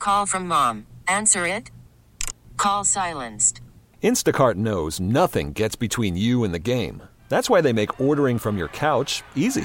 Call from mom. Answer it. Call silenced. Instacart knows nothing gets between you and the game. That's why they make ordering from your couch easy.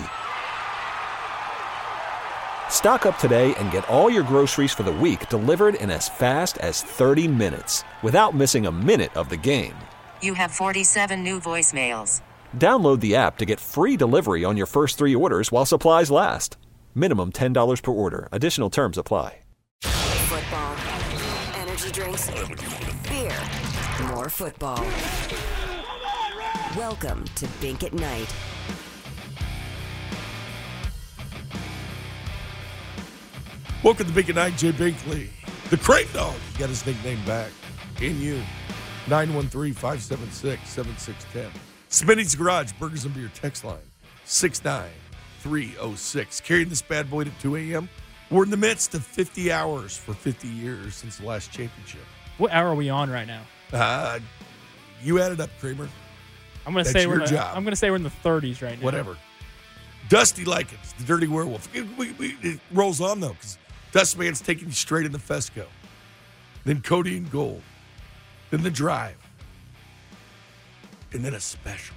Stock up today and get all your groceries for the week delivered in as fast as 30 minutes without missing a minute of the game. You have 47 new voicemails. Download the app to get free delivery on your first 3 orders while supplies last. Minimum $10 per order. Additional terms apply. Football, energy drinks, beer, more football. Welcome to Bink at Night. Welcome to Bink at Night, Jay Binkley. The Crate Dog. He got his nickname back. In you. 913-576-7610. Smitty's Garage, Burgers and Beer text line. 69306. Carrying this bad boy to 2 a.m. We're in the midst of 50 hours for 50 years since the last championship. What hour are we on right now? You added up, Kramer. I'm going to say we're in the 30s right now. Whatever. Dusty Likens, the Dirty Werewolf. It rolls on, though, because Dustman's taking you straight into Fesco. Then Cody and Gold. Then the Drive. And then a special.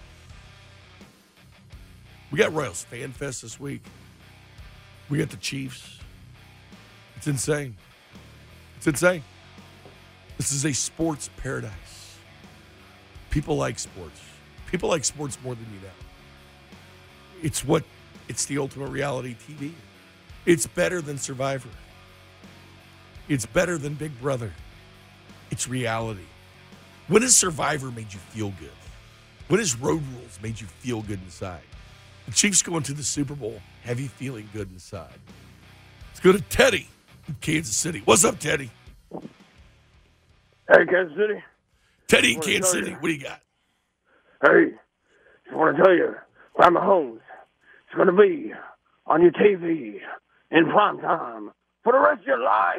We got Royals Fan Fest this week. We got the Chiefs. It's insane. It's insane. This is a sports paradise. People like sports. People like sports more than you know. It's the ultimate reality TV. It's better than Survivor. It's better than Big Brother. It's reality. When has Survivor made you feel good? When has Road Rules made you feel good inside? The Chiefs going to the Super Bowl have you feeling good inside. Let's go to Teddy in Kansas City. What's up, Teddy? Hey, Kansas City. Teddy in Kansas City. What do you got? Hey, just want to tell you, Grandma Holmes is going to be on your TV in prime time for the rest of your life.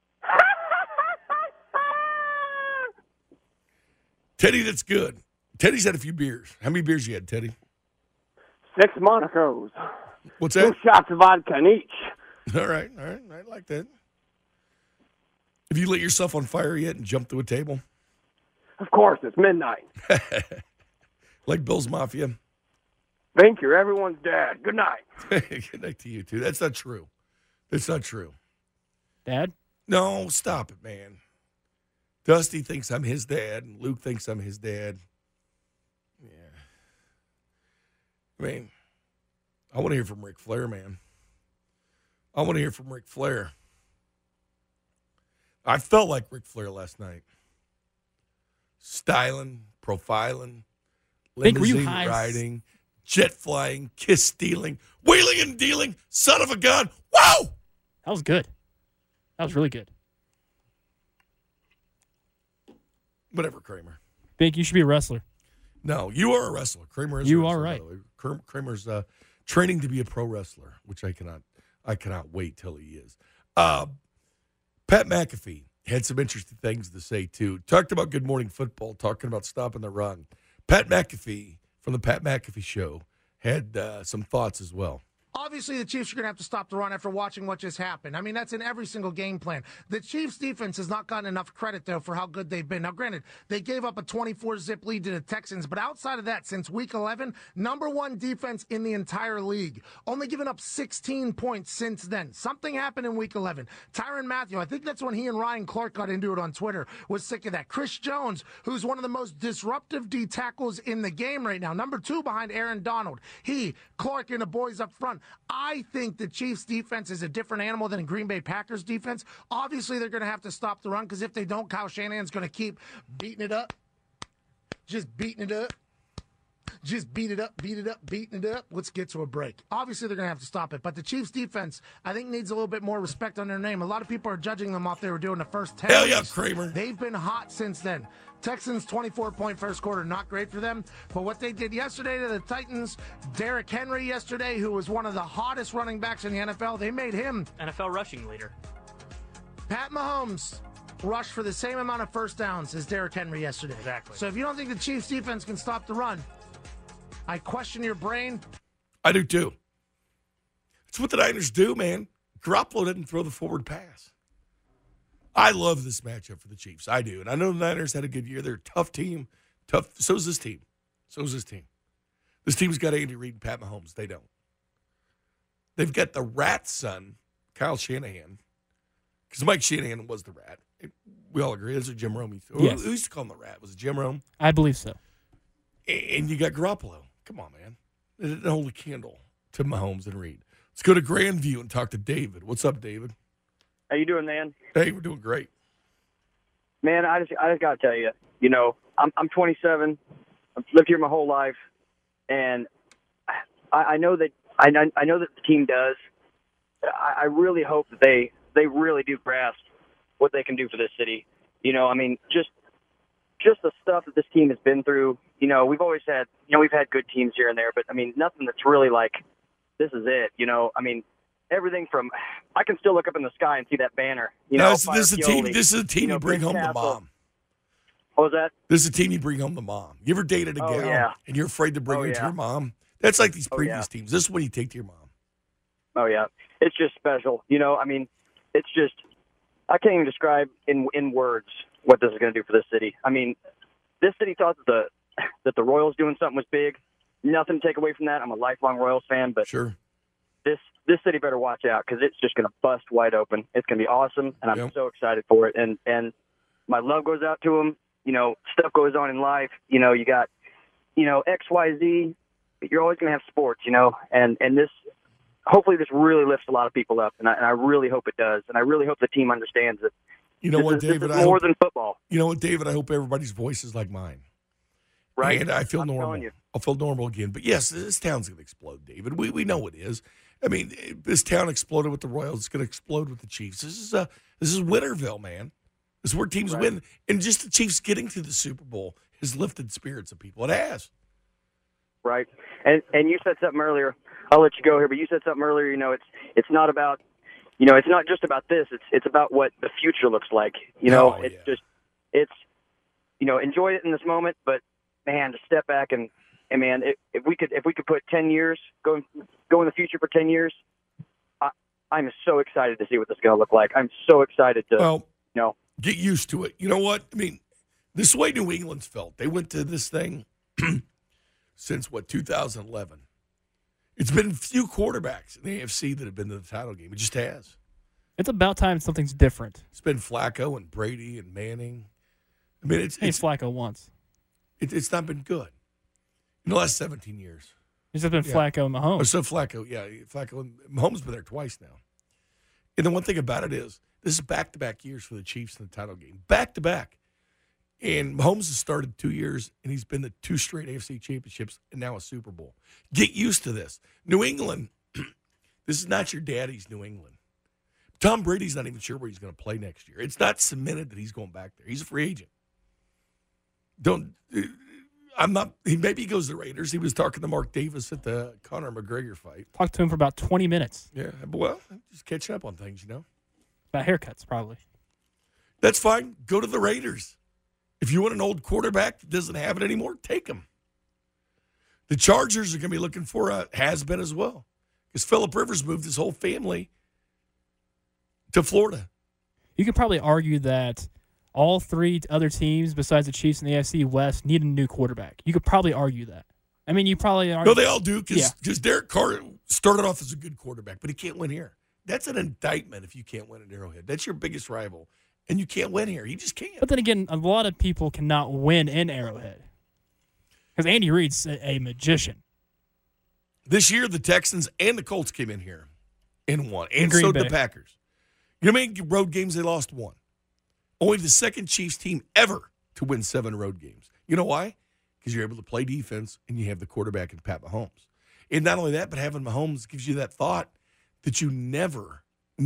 Teddy, that's good. Teddy's had a few beers. How many beers you had, Teddy? 6 Monacos. What's that? 2 shots of vodka in each. All right. I like that. Have you lit yourself on fire yet and jumped through a table? Of course, it's midnight. Like Bill's Mafia? Think you're everyone's dad. Good night. Good night to you, too. That's not true. That's not true. Dad? No, stop it, man. Dusty thinks I'm his dad, and Luke thinks I'm his dad. Yeah. I mean, I want to hear from Ric Flair, man. I want to hear from Ric Flair. I felt like Ric Flair last night. Styling, profiling, limousine riding, jet flying, kiss stealing, wheeling and dealing, son of a gun. Wow! That was good. That was really good. Whatever, Kramer. Bink, you should be a wrestler. No, you are a wrestler. Kramer is you a wrestler. You are right. Kramer's training to be a pro wrestler, which I cannot wait till he is. Pat McAfee had some interesting things to say, too. Talked about Good Morning Football, talking about stopping the run. Pat McAfee from the Pat McAfee Show had some thoughts as well. Obviously, the Chiefs are going to have to stop the run after watching what just happened. I mean, that's in every single game plan. The Chiefs' defense has not gotten enough credit, though, for how good they've been. Now, granted, they gave up a 24-zip lead to the Texans, but outside of that, since Week 11, number 1 defense in the entire league. Only given up 16 points since then. Something happened in Week 11. Tyrann Mathieu, I think that's when he and Ryan Clark got into it on Twitter, was sick of that. Chris Jones, who's one of the most disruptive D tackles in the game right now. Number 2 behind Aaron Donald. He, Clark, and the boys up front. I think the Chiefs' defense is a different animal than Green Bay Packers' defense. Obviously, they're going to have to stop the run because if they don't, Kyle Shanahan's going to keep beating it up. Just beating it up. Just beat it up, beating it up. Let's get to a break. Obviously, they're going to have to stop it. But the Chiefs' defense, I think, needs a little bit more respect on their name. A lot of people are judging them off they were doing the first 10 Hell yeah, Kramer. They've been hot since then. Texans, 24-point first quarter, not great for them. But what they did yesterday to the Titans, Derrick Henry yesterday, who was one of the hottest running backs in the NFL, they made him NFL rushing leader. Pat Mahomes rushed for the same amount of first downs as Derrick Henry yesterday. Exactly. So if you don't think the Chiefs' defense can stop the run, I question your brain. I do, too. It's what the Niners do, man. Garoppolo didn't throw the forward pass. I love this matchup for the Chiefs. I do. And I know the Niners had a good year. They're a tough team. Tough. So's this team. This team's got Andy Reid and Pat Mahomes. They don't. They've got the rat's son, Kyle Shanahan, because Mike Shanahan was the rat. We all agree. That's what Jim Rome used to. Yes. Who used to call him the rat? Was it Jim Rome? I believe so. And you got Garoppolo. Come on, man. They didn't hold a candle to Mahomes and Reid. Let's go to Grandview and talk to David. What's up, David? How you doing, man? Hey, we're doing great. Man, I just got to tell you, I'm 27. I've lived here my whole life, and I know that I know that the team does. I really hope that they really do grasp what they can do for this city. Just the stuff that this team has been through. We've always had, we've had good teams here and there, but nothing that's really like, this is it. Everything from, I can still look up in the sky and see that banner. This is a team you bring home the mom. What was that? This is a team you bring home the mom. You ever dated a gal and you're afraid to bring her to your mom? That's like these previous teams. This is what you take to your mom. Oh, yeah. It's just special. It's just, I can't even describe in words what this is going to do for this city. This city thought that the Royals doing something was big. Nothing to take away from that. I'm a lifelong Royals fan, but sure. This city better watch out because it's just going to bust wide open. It's going to be awesome, and I'm so excited for it. And my love goes out to them. Stuff goes on in life. You got, XYZ. But you're always going to have sports, and this. Hopefully, this really lifts a lot of people up, and I really hope it does. And I really hope the team understands it. David? This is more than football. You know what, David? I hope everybody's voice is like mine. Right. And I feel I'm normal. I'll feel normal again. But yes, this town's going to explode, David. We know it is. This town exploded with the Royals. It's going to explode with the Chiefs. This is Winterville, man. This is where teams win. And just the Chiefs getting to the Super Bowl has lifted spirits of people. It has. Right. And you said something earlier. I'll let you go here, but you said something earlier. It's not about, it's not just about this. It's about what the future looks like. Enjoy it in this moment, but man, to step back and man, if we could put 10 years go in the future for 10 years, I'm so excited to see what this is going to look like. I'm so excited to get used to it. You know what? This way New England's felt. They went to this thing since 2011. It's been few quarterbacks in the AFC that have been to the title game. It just has. It's about time something's different. It's been Flacco and Brady and Manning. It's Flacco once. It's not been good in the last 17 years. It's just been Flacco and Mahomes. So Flacco and Mahomes been there twice now. And the one thing about it is this is back-to-back years for the Chiefs in the title game. Back-to-back. And Mahomes has started 2 years, and he's been to 2 straight AFC championships and now a Super Bowl. Get used to this. New England, this is not your daddy's New England. Tom Brady's not even sure where he's going to play next year. It's not cemented that he's going back there. He's a free agent. Maybe he goes to the Raiders. He was talking to Mark Davis at the Conor McGregor fight. Talked to him for about 20 minutes. Yeah, well, just catching up on things, About haircuts, probably. That's fine. Go to the Raiders. If you want an old quarterback that doesn't have it anymore, take him. The Chargers are going to be looking for a has-been as well. Because Phillip Rivers moved his whole family to Florida. You could probably argue that all 3 other teams besides the Chiefs and the AFC West need a new quarterback. You could probably argue that. You probably argue. No, they all do because Derek Carr started off as a good quarterback, but he can't win here. That's an indictment if you can't win at Arrowhead. That's your biggest rival. And you can't win here. You just can't. But then again, a lot of people cannot win in Arrowhead. Because Andy Reid's a magician. This year, the Texans and the Colts came in here and won. And Green so Bay. did the Packers. You know how many road games they lost? 1. Only the second Chiefs team ever to win 7 road games. You know why? Because you're able to play defense and you have the quarterback in Pat Mahomes. And not only that, but having Mahomes gives you that thought that you never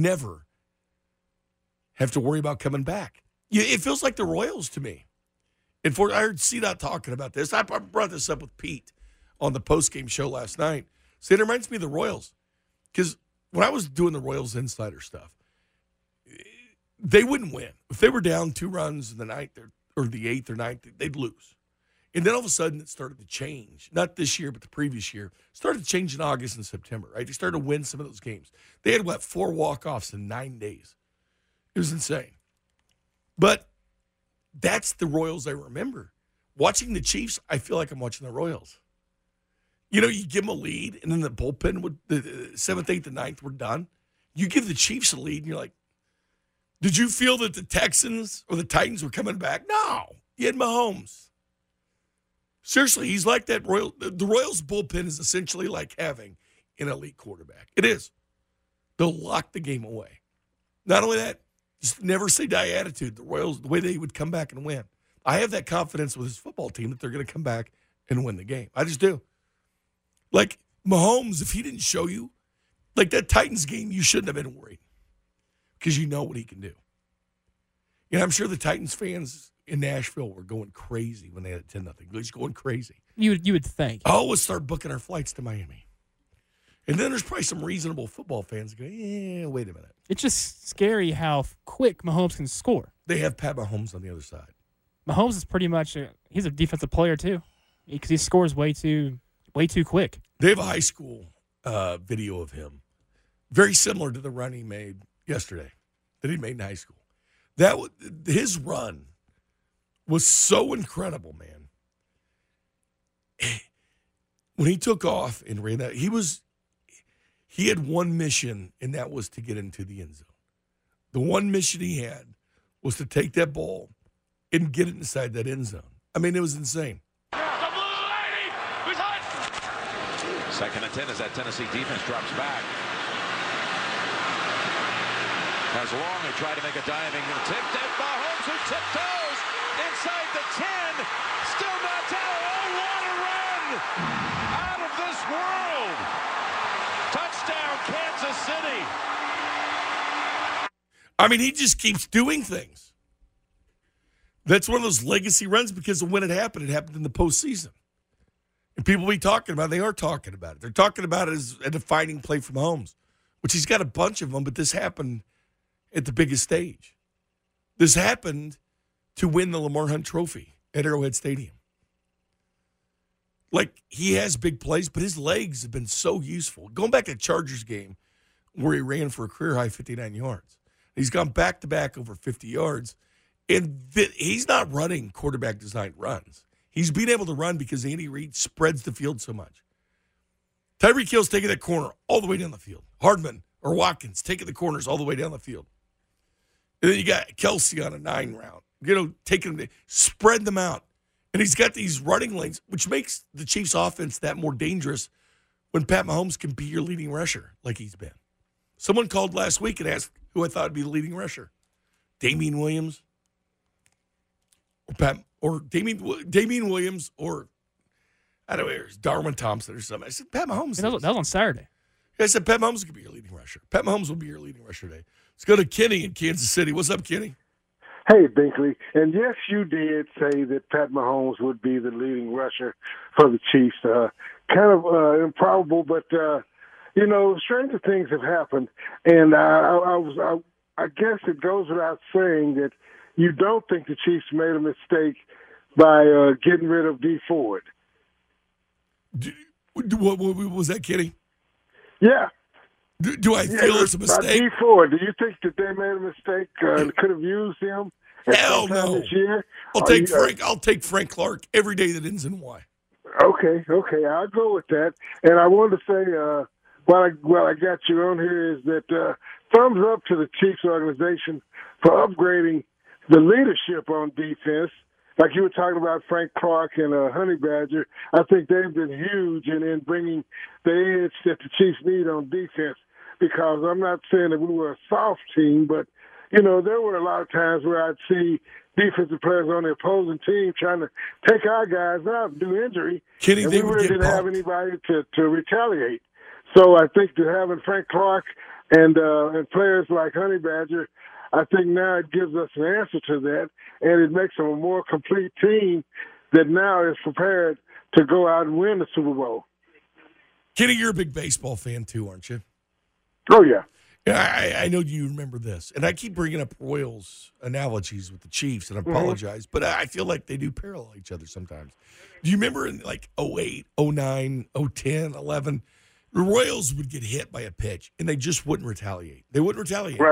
have to worry about coming back. It feels like the Royals to me. And I heard CDOT talking about this. I brought this up with Pete on the postgame show last night. So it reminds me of the Royals. Because when I was doing the Royals insider stuff, they wouldn't win. If they were down 2 runs in the 9th or the 8th or 9th, they'd lose. And then all of a sudden it started to change. Not this year, but the previous year. It started to change in August and September, right? They started to win some of those games. They had, 4 walk-offs in 9 days. It was insane. But that's the Royals I remember. Watching the Chiefs, I feel like I'm watching the Royals. You give them a lead, and then the bullpen, the 7th, 8th, and 9th were done. You give the Chiefs a lead, and you're like, did you feel that the Texans or the Titans were coming back? No. You had Mahomes. Seriously, he's like that. The Royals bullpen is essentially like having an elite quarterback. It is. They'll lock the game away. Not only that, just never say die attitude. The Royals, the way they would come back and win. I have that confidence with his football team that they're going to come back and win the game. I just do. Like Mahomes, if he didn't show you, like that Titans game, you shouldn't have been worried because you know what he can do. I'm sure the Titans fans in Nashville were going crazy when they had 10-0. Just going crazy. You would think. Oh, let's start booking our flights to Miami. And then there's probably some reasonable football fans going, wait a minute. It's just scary how quick Mahomes can score. They have Pat Mahomes on the other side. Mahomes is pretty much he's a defensive player too, because he scores way too quick. They have a high school video of him, very similar to the run he made yesterday that he made in high school. His run was so incredible, man. When he took off and ran that, he had one mission, and that was to get into the end zone. The one mission he had was to take that ball and get it inside that end zone. I mean, it was insane. Second and 10 as that Tennessee defense drops back. As long they try to make a diving and tipped, and Mahomes who tiptoes inside the 10. Still not down. Oh, what a run! Out of this world! Touchdown, Kansas City. I mean, he just keeps doing things. That's one of those legacy runs because of when it happened in the postseason. And people be talking about it. They are talking about it. They're talking about it as a defining play from Mahomes, which he's got a bunch of them, but this happened at the biggest stage. This happened to win the Lamar Hunt Trophy at Arrowhead Stadium. Like, he has big plays, but his legs have been so useful. Going back to the Chargers game where he ran for a career-high 59 yards. He's gone back-to-back over 50 yards, and he's not running quarterback-designed runs. He's being able to run because Andy Reid spreads the field so much. Tyreek Hill's taking that corner all the way down the field. Hardman or Watkins taking the corners all the way down the field. And then you got Kelsey on a 9 route. Taking them, spread them out. And he's got these running lanes, which makes the Chiefs' offense that more dangerous when Pat Mahomes can be your leading rusher like he's been. Someone called last week and asked who I thought would be the leading rusher. Damian Williams or Damian Williams or I don't know, it was Darwin Thompson or something. I said, Pat Mahomes. That was on Saturday. I said, Pat Mahomes could be your leading rusher. Pat Mahomes will be your leading rusher today. Let's go to Kenny in Kansas City. What's up, Kenny? Hey, Binkley. And yes, you did say that Pat Mahomes would be the leading rusher for the Chiefs. Kind of improbable, but, stranger things have happened. And I guess it goes without saying that you don't think the Chiefs made a mistake by getting rid of Dee Ford. What was that, Kenny? Yeah. Do I feel it's a mistake? Dee Ford, do you think that they made a mistake and could have used him Hell no. this year? I'll take Frank Clark every day that ends in Y. Okay, I'll go with that. And I wanted to say, while I got you on here, is that thumbs up to the Chiefs organization for upgrading the leadership on defense. Like you were talking about Frank Clark and Honey Badger, I think they've been huge in bringing the edge that the Chiefs need on defense. Because I'm not saying that we were a soft team, but, there were a lot of times where I'd see defensive players on the opposing team trying to take our guys out due injury, Kenny, and they we would really get didn't have bumped. anybody to retaliate. So I think that having Frank Clark and players like Honey Badger, I think now it gives us an answer to that, and it makes them a more complete team that now is prepared to go out and win the Super Bowl. Kenny, you're a big baseball fan too, aren't you? Oh, yeah. I know you remember this, and I keep bringing up Royals analogies with the Chiefs, and I apologize, but I feel like they do parallel each other sometimes. Do you remember in like 08, 09, 010, 11, the Royals would get hit by a pitch, and they just wouldn't retaliate. They wouldn't retaliate. Right.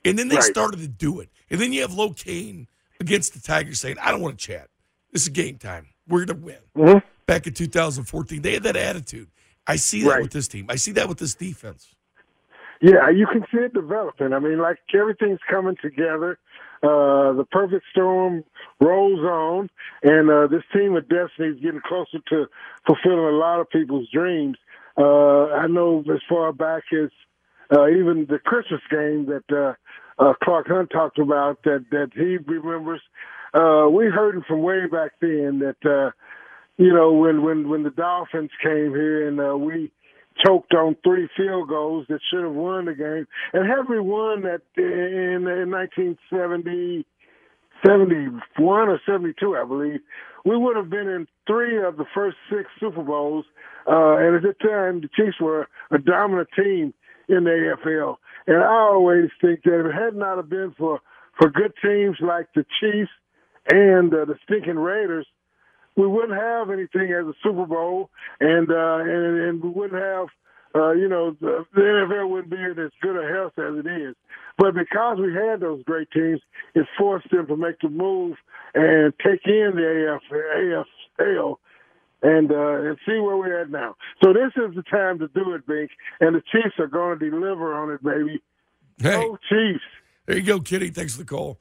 And then they Right. started to do it. And then you have Locane against the Tigers saying, I don't want to chat. This is game time. We're going to win. Mhm. Back in 2014, they had that attitude. I see that Right. with this team. I see that with this defense. Yeah, you can see it developing. I mean, like everything's coming together. The perfect storm rolls on, and this team of destiny is getting closer to fulfilling a lot of people's dreams. I know as far back as even the Christmas game that Clark Hunt talked about that he remembers. We heard it from way back then that when the Dolphins came here and we choked on 3 field goals that should have won the game. And had we won that in 1970, 71 or 72, I believe, we would have been in 3 of the first 6 Super Bowls. And at the time, the Chiefs were a dominant team in the AFL. And I always think that if it had not have been for good teams like the Chiefs and the stinking Raiders, we wouldn't have anything as a Super Bowl, and we wouldn't have, the NFL wouldn't be in as good a health as it is. But because we had those great teams, it forced them to make the move and take in the AFL and see where we're at now. So this is the time to do it, Bink, and the Chiefs are going to deliver on it, baby. Hey, Go Chiefs. there you go, Kitty. Thanks for the call.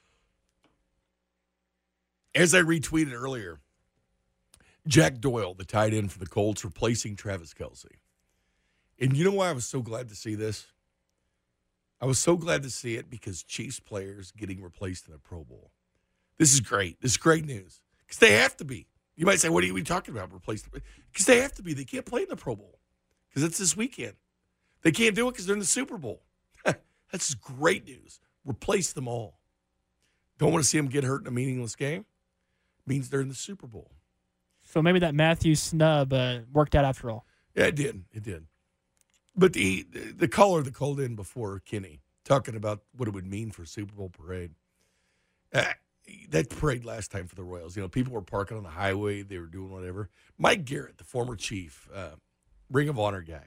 As I retweeted earlier, Jack Doyle, the tight end for the Colts, replacing Travis Kelce. And you know why I was so glad to see this? I was so glad to see it because Chiefs players getting replaced in a Pro Bowl. This is great. This is great news. Because they have to be. You might say, what are you talking about, replaced? Because they have to be. They can't play in the Pro Bowl because it's this weekend. They can't do it because they're in the Super Bowl. That's great news. Replace them all. Don't want to see them get hurt in a meaningless game. Means they're in the Super Bowl. So maybe that Matthew snub worked out after all. Yeah, it did. It did. But the caller that called in before, Kenny, talking about what it would mean for Super Bowl parade. That parade last time for the Royals, people were parking on the highway. They were doing whatever. Mike Garrett, the former Chief, Ring of Honor guy,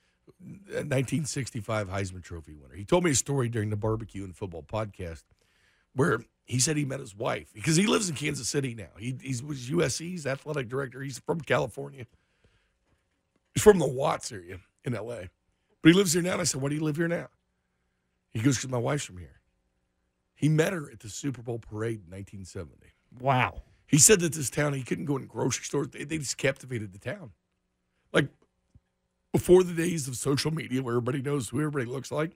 1965 Heisman Trophy winner. He told me a story during the Barbecue and Football podcast where he said he met his wife because he lives in Kansas City now. He's USC's athletic director. He's from California. He's from the Watts area in L.A. But he lives here now. And I said, why do you live here now? He goes, because my wife's from here. He met her at the Super Bowl parade in 1970. Wow. He said that this town, he couldn't go in grocery stores. They just captivated the town. Like, before the days of social media where everybody knows who everybody looks like,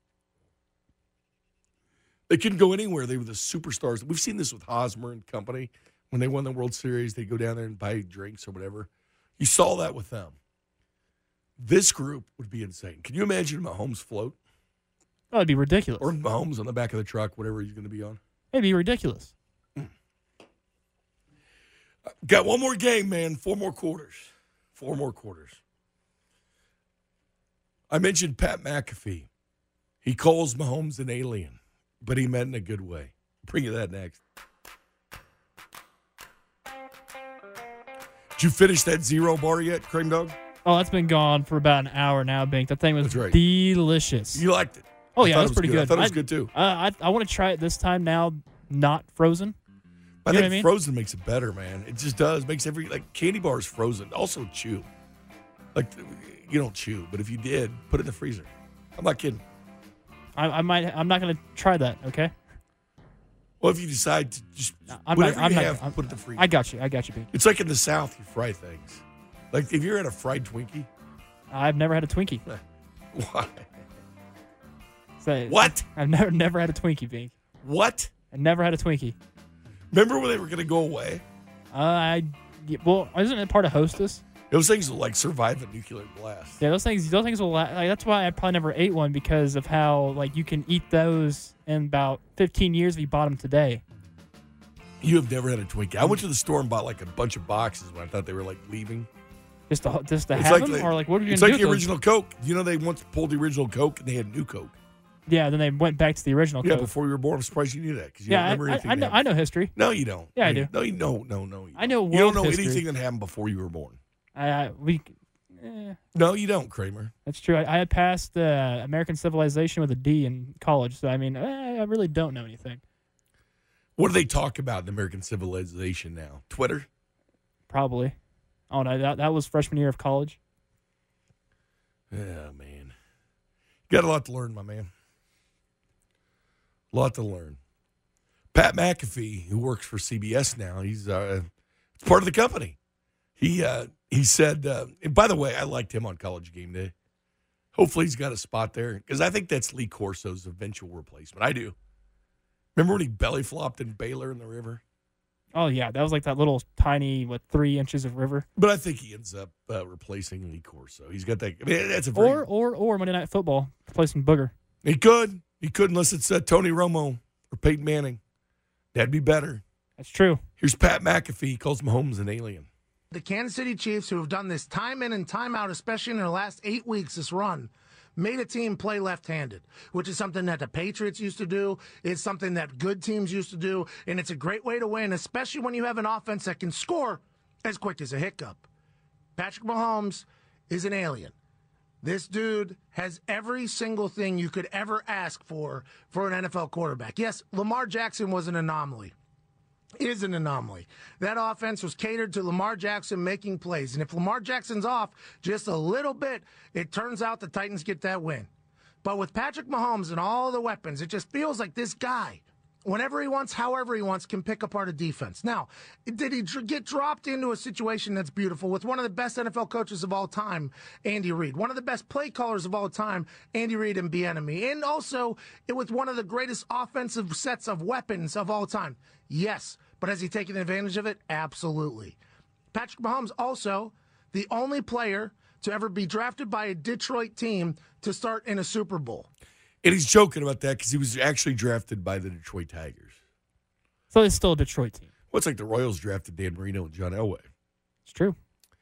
they couldn't go anywhere. They were the superstars. We've seen this with Hosmer and company. When they won the World Series, they go down there and buy drinks or whatever. You saw that with them. This group would be insane. Can you imagine Mahomes float? Oh, it'd be ridiculous. Or Mahomes on the back of the truck, whatever he's going to be on. It'd be ridiculous. Got one more game, man. 4 more quarters. 4 more quarters. I mentioned Pat McAfee. He calls Mahomes an alien, but he meant in a good way. Bring you that next. Did you finish that 0 bar yet, Cream Dog? Oh, that's been gone for about an hour now, Bink. That thing was That's right. delicious. You liked it. Oh, I yeah, thought it was it pretty good. good. I thought it was good, too. I want to try it this time now, not frozen. I You know think what I mean? frozen makes it better, man. It just does. Makes candy bars frozen. Also chew. Like, you don't chew, but if you did, put it in the freezer. I'm not kidding. I'm not going to try that, okay? Well, if you decide to just I'm whatever not, you I'm have, not, put it in the freezer. I got you, Bink. It's like in the South, you fry things. Like if you're at a fried Twinkie. I've never had a Twinkie. Why? So, What? I've never had a Twinkie, Bink. What? I never had a Twinkie. Remember when they were going to go away? Well, isn't it part of Hostess? Those things will like survive a nuclear blast. Yeah, those things will. That's why I probably never ate one because of how you can eat those in about 15 years if you bought them today. You have never had a Twinkie. I went to the store and bought a bunch of boxes when I thought they were leaving. Just to It's have them, or what are you going to do? It's like with the those? original Coke. You know they once pulled the original Coke and they had new Coke. Yeah, then they went back to the original. Yeah, Coke. before you were born. I'm surprised you knew that because you Yeah, don't remember anything. I know history. No, you don't. Yeah, I do. No, no. I know You don't world know history. anything that happened before you were born. No, you don't, Kramer. That's true. I had passed American Civilization with a D in college, so I mean, I really don't know anything. What do they talk about in American Civilization now? Twitter? Probably. Oh, no, that was freshman year of college. Yeah, man. Got a lot to learn, my man. A lot to learn. Pat McAfee, who works for CBS now, he's part of the company. He said, and by the way, I liked him on College Game Day. Hopefully he's got a spot there because I think that's Lee Corso's eventual replacement. I do. Remember when he belly flopped in Baylor in the river? Oh, yeah. That was like that little tiny, 3 inches of river. But I think he ends up replacing Lee Corso. He's got that. I mean, that's a very, or Monday Night Football, replacing Booger. He could. He could unless it's Tony Romo or Peyton Manning. That'd be better. That's true. Here's Pat McAfee. He calls Mahomes an alien. The Kansas City Chiefs, who have done this time in and time out, especially in their last 8 weeks, this run, made a team play left-handed, which is something that the Patriots used to do. It's something that good teams used to do, and it's a great way to win, especially when you have an offense that can score as quick as a hiccup. Patrick Mahomes is an alien. This dude has every single thing you could ever ask for an NFL quarterback. Yes, Lamar Jackson was an anomaly. Is an anomaly. That offense was catered to Lamar Jackson making plays. And if Lamar Jackson's off just a little bit, it turns out the Titans get that win. But with Patrick Mahomes and all the weapons, it just feels like this guy, whenever he wants, however he wants, can pick apart a defense. Now, did he get dropped into a situation that's beautiful with one of the best NFL coaches of all time, Andy Reid, one of the best play callers of all time, Andy Reid and Bieniemy, and also with one of the greatest offensive sets of weapons of all time? Yes. But has he taken advantage of it? Absolutely. Patrick Mahomes also the only player to ever be drafted by a Detroit team to start in a Super Bowl. And he's joking about that because he was actually drafted by the Detroit Tigers. So it's still a Detroit team. Well, it's like the Royals drafted Dan Marino and John Elway. It's true.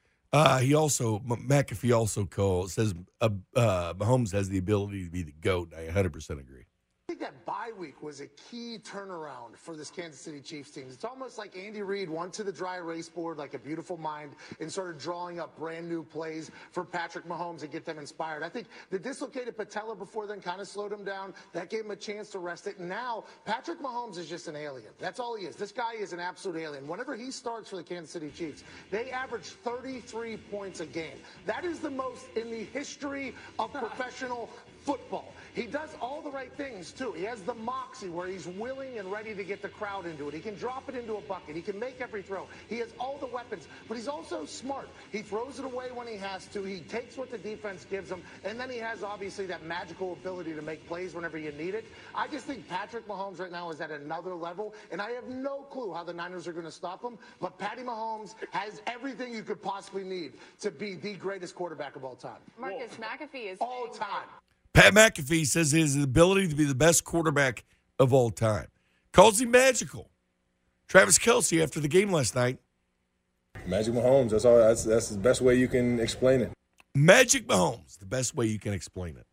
McAfee also says Mahomes has the ability to be the GOAT. I 100% agree. I think that bye week was a key turnaround for this Kansas City Chiefs team. It's almost like Andy Reid went to the dry erase board like a beautiful mind and started drawing up brand new plays for Patrick Mahomes and get them inspired. I think the dislocated patella before then kind of slowed him down. That gave him a chance to rest it. And now Patrick Mahomes is just an alien. That's all he is. This guy is an absolute alien. Whenever he starts for the Kansas City Chiefs, they average 33 points a game. That is the most in the history of professional football. He does all the right things, too. He has the moxie where he's willing and ready to get the crowd into it. He can drop it into a bucket. He can make every throw. He has all the weapons, but he's also smart. He throws it away when he has to. He takes what the defense gives him, and then he has, obviously, that magical ability to make plays whenever you need it. I just think Patrick Mahomes right now is at another level, and I have no clue how the Niners are going to stop him, but Patty Mahomes has everything you could possibly need to be the greatest quarterback of all time. Marcus McAfee is all time. Pat McAfee says his ability to be the best quarterback of all time. Calls him magical. Travis Kelce after the game last night. Magic Mahomes, that's all. That's the best way you can explain it. Magic Mahomes, the best way you can explain it.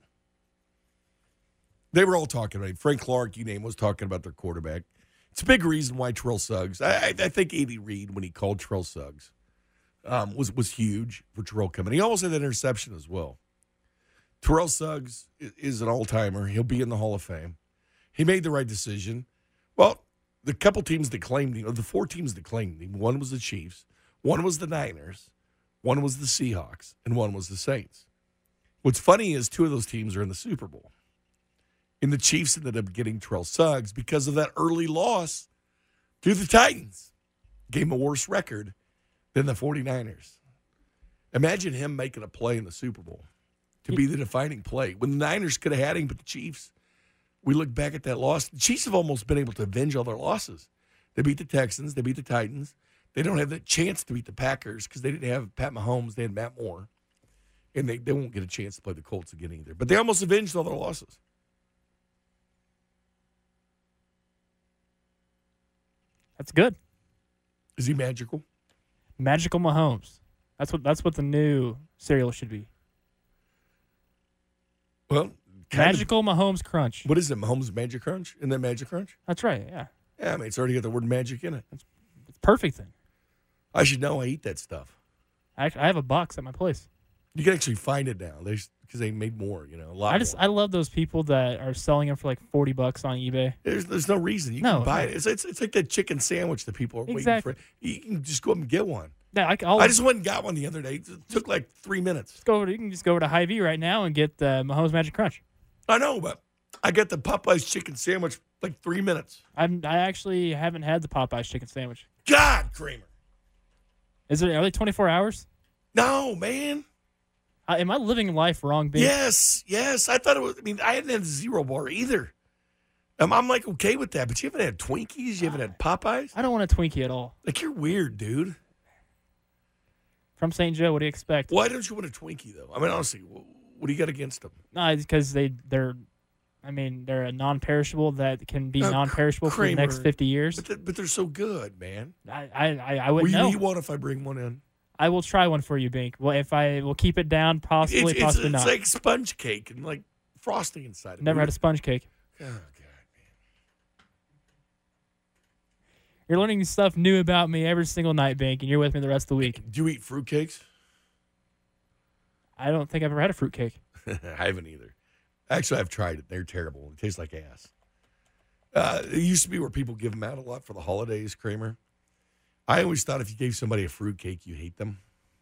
They were all talking about it. Frank Clark, you name, was talking about their quarterback. It's a big reason why Terrell Suggs. I think Andy Reid, when he called Terrell Suggs, was huge for Terrell coming. He almost had that interception as well. Terrell Suggs is an all-timer. He'll be in the Hall of Fame. He made the right decision. Well, the couple teams that claimed him, or the 4 teams that claimed him, one was the Chiefs, one was the Niners, one was the Seahawks, and one was the Saints. What's funny is 2 of those teams are in the Super Bowl. And the Chiefs ended up getting Terrell Suggs because of that early loss to the Titans. Gave him a worse record than the 49ers. Imagine him making a play in the Super Bowl to be the defining play. When the Niners could have had him, but the Chiefs, we look back at that loss. The Chiefs have almost been able to avenge all their losses. They beat the Texans. They beat the Titans. They don't have that chance to beat the Packers because they didn't have Pat Mahomes. They had Matt Moore. And they won't get a chance to play the Colts again either. But they almost avenged all their losses. That's good. Is he magical? Magical Mahomes. That's what the new cereal should be. Well, Magical Mahomes Crunch. What is it? Mahomes Magic Crunch? Isn't that Magic Crunch? That's right, yeah. Yeah, I mean, it's already got the word magic in it. It's perfect then. I should know I eat that stuff. I have a box at my place. You can actually find it now. Because they made more, a lot more. I love those people that are selling them for like $40 on eBay. There's no reason. You can buy it. It's like that chicken sandwich that people are waiting for. You can just go up and get one. Yeah, I just went and got one the other day. It took like 3 minutes. You can just go over to Hy-Vee right now and get the Mahomes Magic Crunch. I know, but I got the Popeyes chicken sandwich like 3 minutes. I actually haven't had the Popeyes chicken sandwich. God, Kramer. Are they 24 hours? No, man. Am I living life wrong, Ben? Yes. I thought it was. I mean, I hadn't had Zero Bar either. I'm like okay with that, but you haven't had Twinkies? You haven't had Popeyes? I don't want a Twinkie at all. Like, you're weird, dude. From St. Joe, what do you expect? Why don't you want a Twinkie, though? I mean, honestly, what do you got against them? No, it's because they're a non-perishable that can be non-perishable for the next 50 years. But they're so good, man. I wouldn't know. Will you eat one if I bring one in? I will try one for you, Bink. Well, if I will keep it down, possibly not. It's like sponge cake and like frosting inside of it. Never had a sponge cake. Oh, God, man. You're learning stuff new about me every single night, Bink, and you're with me the rest of the week. Do you eat fruitcakes? I don't think I've ever had a fruitcake. I haven't either. Actually, I've tried it. They're terrible. It tastes like ass. It used to be where people give them out a lot for the holidays, Kramer. I always thought if you gave somebody a fruitcake, you hate them.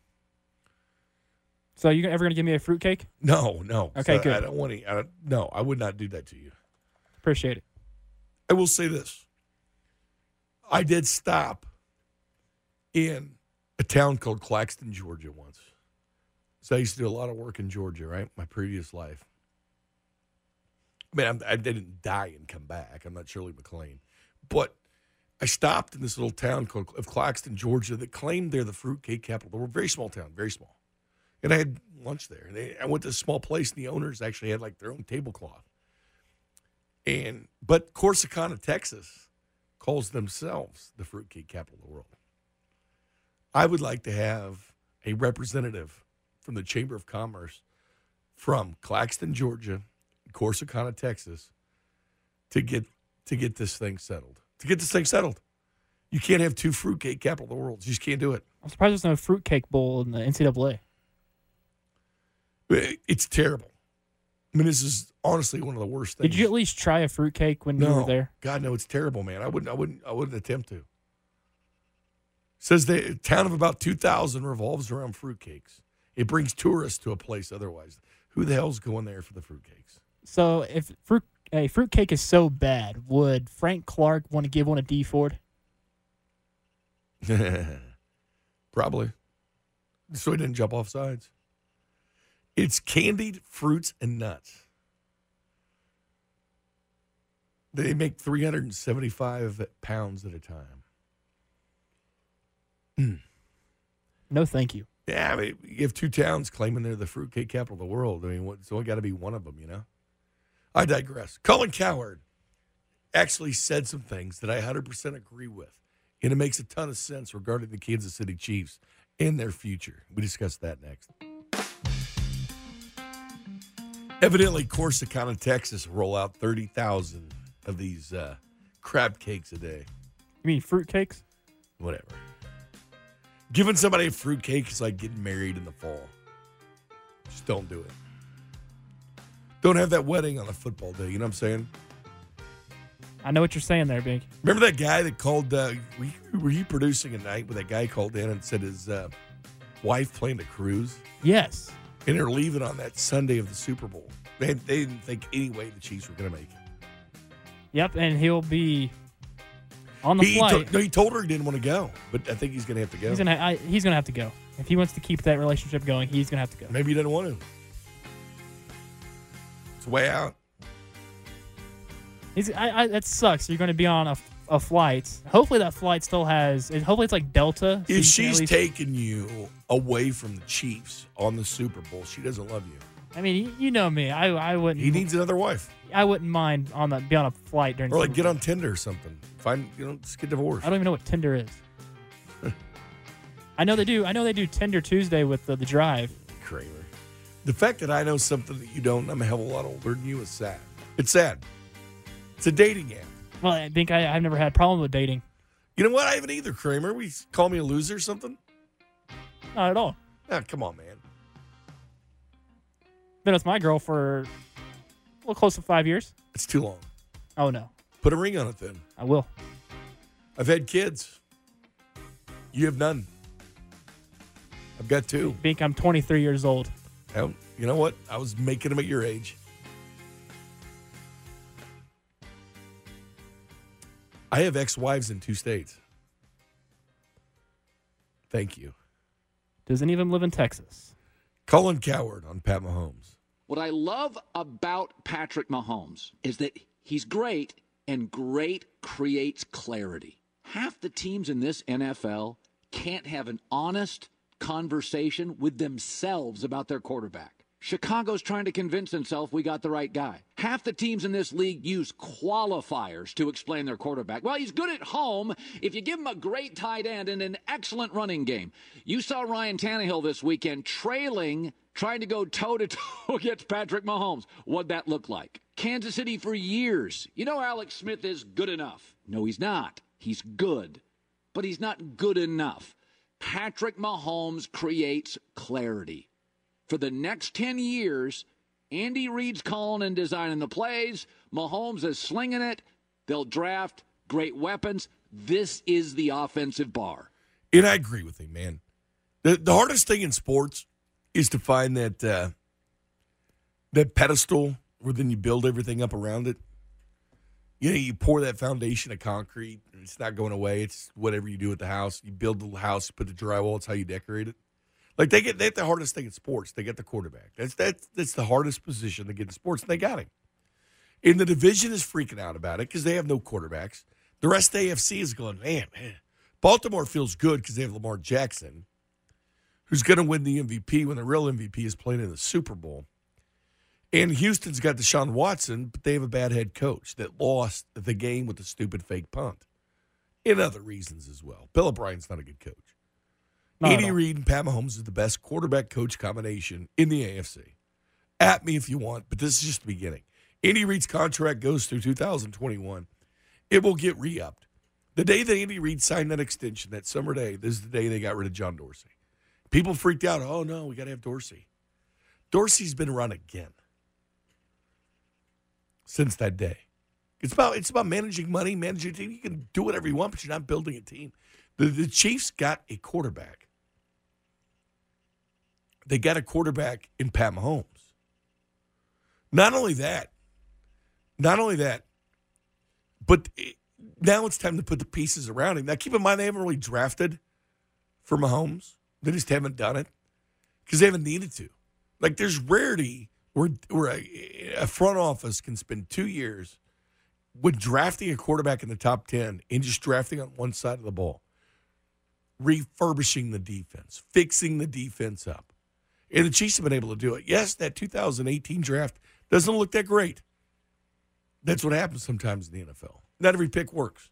So you ever going to give me a fruitcake? No. Okay, good. I don't want to. No, I would not do that to you. Appreciate it. I will say this. I did stop in a town called Claxton, Georgia once. So I used to do a lot of work in Georgia, right? My previous life. I mean, I didn't die and come back. I'm not Shirley MacLaine. But I stopped in this little town called Claxton, Georgia, that claimed they're the fruitcake capital. We're a very small town, very small. And I had lunch there. I went to a small place, and the owners actually had like their own tablecloth. But Corsicana, Texas, calls themselves the fruitcake capital of the world. I would like to have a representative from the Chamber of Commerce from Claxton, Georgia, Corsicana, Texas, to get this thing settled. You can't have two fruitcake capital of the world. You just can't do it. I'm surprised there's no fruitcake bowl in the NCAA. It's terrible. I mean, this is honestly one of the worst things. Did you at least try a fruitcake when you were there? God, no, it's terrible, man. I wouldn't attempt to. It says the town of about 2,000 revolves around fruitcakes. It brings tourists to a place otherwise. Who the hell's going there for the fruitcakes? So if a fruitcake is so bad, would Frank Clark want to give one a D Ford? Probably. So he didn't jump off sides. It's candied fruits and nuts. They make 375 pounds at a time. No, thank you. Yeah, I mean, you have two towns claiming they're the fruitcake capital of the world. I mean, it's only got to be one of them, you know? I digress. Colin Cowherd actually said some things that I 100% agree with, and it makes a ton of sense regarding the Kansas City Chiefs and their future. We discuss that next. Evidently, Corsicana, Texas, roll out 30,000 of these crab cakes a day. You mean fruitcakes? Whatever. Giving somebody a fruitcake is like getting married in the fall. Just don't do it. Don't have that wedding on a football day. You know what I'm saying? I know what you're saying there, Bink. Remember that guy that called? Were you producing a night where that guy called in and said his wife planned a cruise? Yes. And they're leaving on that Sunday of the Super Bowl. They didn't think any way the Chiefs were going to make it. Yep, and he'll be on the flight. He told her he didn't want to go, but I think he's going to have to go. He's gonna have to go. If he wants to keep that relationship going, he's going to have to go. Maybe he doesn't want to. It's way out. That sucks. You're going to be on a flight. Hopefully that flight still has. Hopefully it's like Delta. So if she's taking you away from the Chiefs on the Super Bowl, she doesn't love you. I mean, you know me. I wouldn't. He needs another wife. I wouldn't mind be on a flight during. Or like get on Tinder or something. Just get divorced. I don't even know what Tinder is. I know they do Tinder Tuesday with the drive. Kramer. The fact that I know something that you don't, I'm a hell of a lot older than you, is sad. It's sad. It's a dating app. Well, I think I've never had a problem with dating. You know what? I haven't either, Kramer. We call me a loser or something? Not at all. Ah, come on, man. Been with my girl for a little close to 5 years. It's too long. Oh, no. Put a ring on it then. I will. I've had kids. You have none. I've got 2. I think I'm 23 years old. You know what? I was making them at your age. I have ex-wives in 2 states. Thank you. Does any of them live in Texas? Colin Cowherd on Pat Mahomes. What I love about Patrick Mahomes is that he's great, and great creates clarity. Half the teams in this NFL can't have an honest conversation with themselves about their quarterback. Chicago's trying to convince themselves we got the right guy. Half the teams in this league use qualifiers to explain their quarterback. Well, he's good at home if you give him a great tight end and an excellent running game. You saw Ryan Tannehill this weekend trailing, trying to go toe-to-toe against Patrick Mahomes. What'd that look like? Kansas City for years. You know Alex Smith is good enough. No, he's not. He's good. But he's not good enough. Patrick Mahomes creates clarity. For the next 10 years, Andy Reid's calling and designing the plays. Mahomes is slinging it. They'll draft great weapons. This is the offensive bar. And I agree with him, man. The hardest thing in sports is to find that pedestal where then you build everything up around it. You know, you pour that foundation of concrete, and it's not going away. It's whatever you do at the house. You build the house, you put the drywall, it's how you decorate it. Like they get the hardest thing in sports. They get the quarterback. That's the hardest position to get in sports, and they got him. And the division is freaking out about it because they have no quarterbacks. The rest of the AFC is going, man. Baltimore feels good because they have Lamar Jackson, who's going to win the MVP when the real MVP is playing in the Super Bowl. And Houston's got Deshaun Watson, but they have a bad head coach that lost the game with the stupid fake punt. And other reasons as well. Bill O'Brien's not a good coach. Andy Reid and Pat Mahomes is the best quarterback-coach combination in the AFC. At me if you want, but this is just the beginning. Andy Reid's contract goes through 2021. It will get re-upped. The day that Andy Reid signed that extension, that summer day, this is the day they got rid of John Dorsey. People freaked out. Oh, no, we got to have Dorsey. Dorsey's been run again since that day. It's about managing money, managing a team. You can do whatever you want, but you're not building a team. The Chiefs got a quarterback. They got a quarterback in Pat Mahomes. Not only that, but now it's time to put the pieces around him. Now, keep in mind, they haven't really drafted for Mahomes. They just haven't done it because they haven't needed to. Like, there's rarity where a front office can spend 2 years with drafting a quarterback in the top 10 and just drafting on one side of the ball, refurbishing the defense, fixing the defense up. And the Chiefs have been able to do it. Yes, that 2018 draft doesn't look that great. That's what happens sometimes in the NFL. Not every pick works.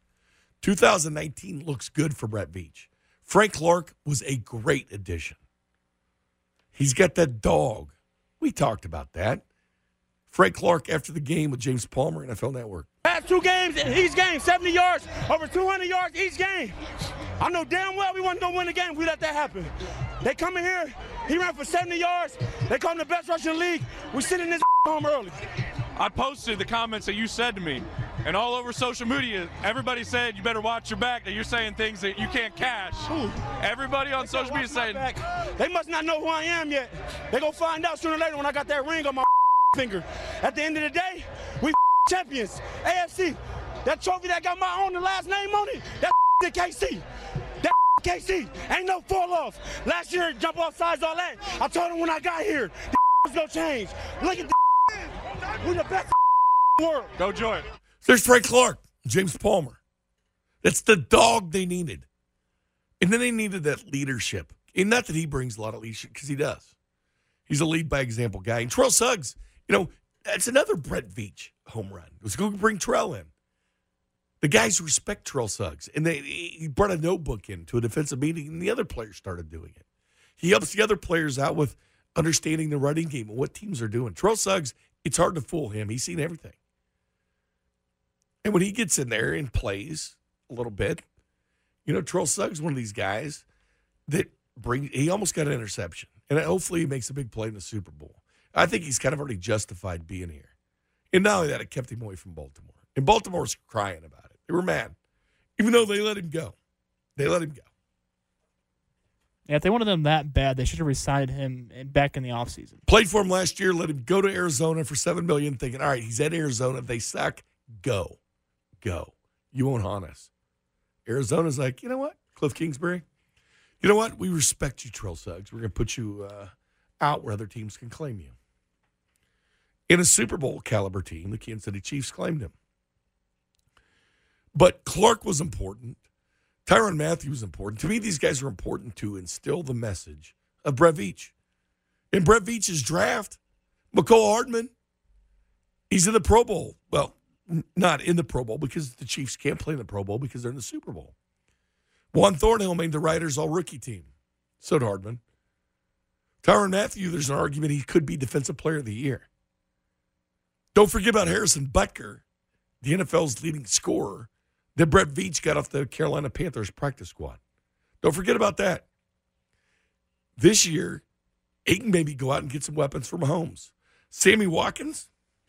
2019 looks good for Brett Veach. Frank Clark was a great addition. He's got that dog. We talked about that. Frank Clark after the game with James Palmer, NFL Network. Last 2 games, each game, 70 yards, over 200 yards each game. I know damn well we wasn't going to win the game if we let that happen. They come in here, he ran for 70 yards. They call him the best rusher in the league. We sit in this home early. I posted the comments that you said to me, and all over social media, everybody said you better watch your back, that you're saying things that you can't cash. Ooh. Everybody on social media saying. They must not know who I am yet. They're going to find out sooner or later when I got that ring on my finger. At the end of the day, we champions. AFC, that trophy that got my own and last name on it, that the KC. That KC. Ain't no fall off. Last year, jump off sides, all that. I told them when I got here, the was going to change. Look at the we're the best world. Go Joy. There's Frank Clark, James Palmer. That's the dog they needed. And then they needed that leadership. And not that he brings a lot of leadership, because he does. He's a lead by example guy. And Terrell Suggs, that's another Brett Veach home run. Let's go bring Terrell in. The guys respect Terrell Suggs. And he brought a notebook in to a defensive meeting, and the other players started doing it. He helps the other players out with understanding the running game and what teams are doing. Terrell Suggs, it's hard to fool him. He's seen everything. And when he gets in there and plays a little bit, Terrell Suggs is one of these guys that he almost got an interception. And hopefully he makes a big play in the Super Bowl. I think he's kind of already justified being here. And not only that, it kept him away from Baltimore. And Baltimore was crying about it. They were mad. Even though they let him go. They let him go. Yeah, if they wanted him that bad, they should have re-signed him back in the offseason. Played for him last year, let him go to Arizona for $7 million, thinking, all right, he's at Arizona. If they suck, go. Go. You won't haunt us. Arizona's like, you know what, Cliff Kingsbury? You know what? We respect you, Terrell Suggs. We're going to put you out where other teams can claim you. In a Super Bowl caliber team, the Kansas City Chiefs claimed him. But Clark was important. Tyrann Mathieu was important. To me, these guys are important to instill the message of Brett Veach. In Brett Veach's draft, McCole Hardman, he's in the Pro Bowl. Well, not in the Pro Bowl because the Chiefs can't play in the Pro Bowl because they're in the Super Bowl. Juan Thornhill made the Riders all-rookie team. So did Hardman. Tyrann Mathieu, there's an argument he could be Defensive Player of the Year. Don't forget about Harrison Butker, the NFL's leading scorer, that Brett Veach got off the Carolina Panthers practice squad. Don't forget about that. This year, he can maybe go out and get some weapons for Mahomes. Sammy Watkins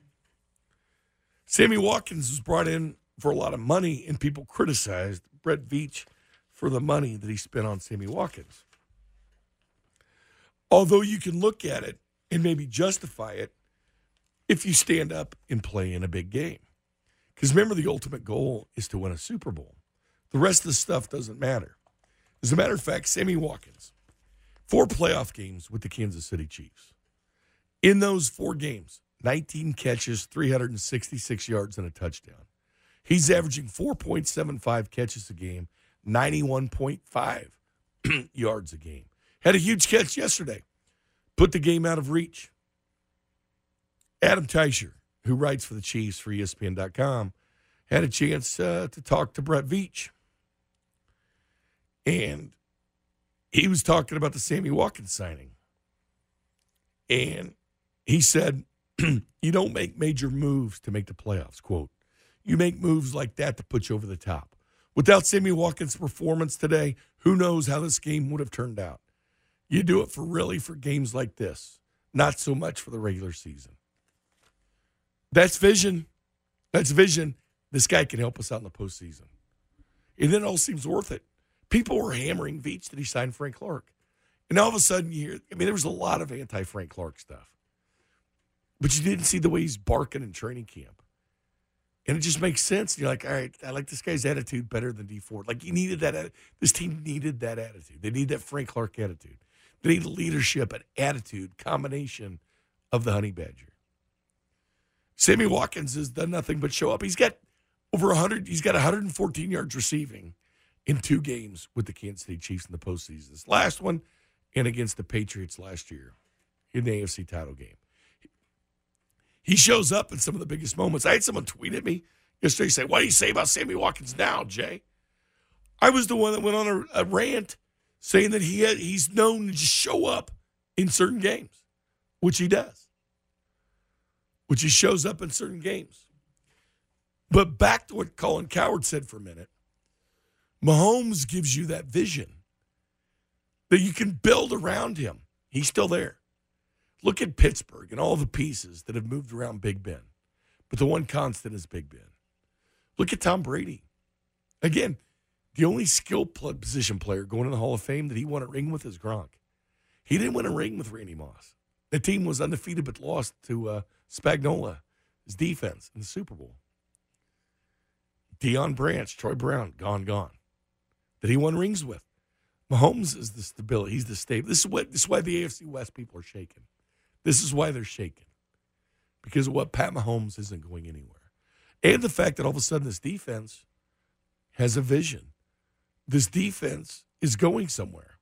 was brought in for a lot of money, and people criticized Brett Veach for the money that he spent on Sammy Watkins. Although you can look at it and maybe justify it if you stand up and play in a big game. Because remember, the ultimate goal is to win a Super Bowl. The rest of the stuff doesn't matter. As a matter of fact, Sammy Watkins, 4 playoff games with the Kansas City Chiefs. In those 4 games, 19 catches, 366 yards, and a touchdown. He's averaging 4.75 catches a game, 91.5 yards a game. Had a huge catch yesterday. Put the game out of reach. Adam Teicher, who writes for the Chiefs for ESPN.com, had a chance to talk to Brett Veach. And he was talking about the Sammy Watkins signing. And he said, you don't make major moves to make the playoffs, quote. You make moves like that to put you over the top. Without Sammy Watkins' performance today, who knows how this game would have turned out. You do it for games like this, not so much for the regular season. That's vision. That's vision. This guy can help us out in the postseason. And then it all seems worth it. People were hammering Veach that he signed Frank Clark. And all of a sudden you hear, there was a lot of anti-Frank Clark stuff. But you didn't see the way he's barking in training camp. And it just makes sense. You're like, all right, I like this guy's attitude better than D Ford. Like, he needed that. This team needed that attitude. They need that Frank Clark attitude. They need leadership and attitude combination of the Honey Badger. Sammy Watkins has done nothing but show up. He's got over 100. He's got 114 yards receiving in 2 games with the Kansas City Chiefs in the postseason. This last one and against the Patriots last year in the AFC title game. He shows up in some of the biggest moments. I had someone tweet at me yesterday saying, what do you say about Sammy Watkins now, Jay? I was the one that went on a rant saying that he's known to just show up in certain games, which he does, which he shows up in certain games. But back to what Colin Cowherd said for a minute, Mahomes gives you that vision that you can build around him. He's still there. Look at Pittsburgh and all the pieces that have moved around Big Ben. But the one constant is Big Ben. Look at Tom Brady. Again, the only skill position player going in the Hall of Fame that he won a ring with is Gronk. He didn't win a ring with Randy Moss. The team was undefeated but lost to Spagnuolo, his defense, in the Super Bowl. Deion Branch, Troy Brown, gone. That he won rings with. Mahomes is the stability. He's the stable. This is why the AFC West people are shaking. This is why they're shaking. Because of what Pat Mahomes isn't going anywhere. And the fact that all of a sudden this defense has a vision. This defense is going somewhere.